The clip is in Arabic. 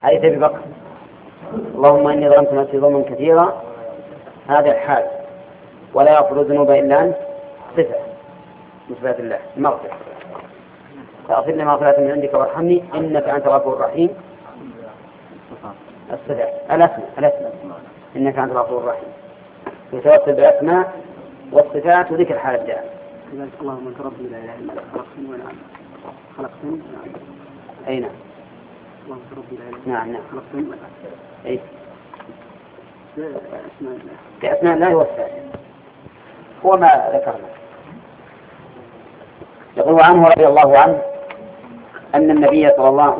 حديث أبي بكر اللهم إني ظلمت نفسي ظلما كثيرا، هذا الحال ولا يغفر الذنوب إلا أنت، صفة من صفات الله المغفرة. فأغفر لي مغفرة من عندك وارحمني إنك أنت الغفور الرحيم. الصفات الأسماء إنك أنت الغفور الرحيم، يتوسل بالأسماء والصفات وذكر حال الداعي. اللهم أنت ربي لا إله إلا أنت خلقتني وأنا خلقتني. أي نعم. اللهم أنت ربي لا إله إلا أنت نعم خلقتني وأنا أي بأسماء الله. بأسماء الله والصفات هو ما ذكرنا. يقول عنه رضي الله عنه أن النبي صلى الله عليه وسلم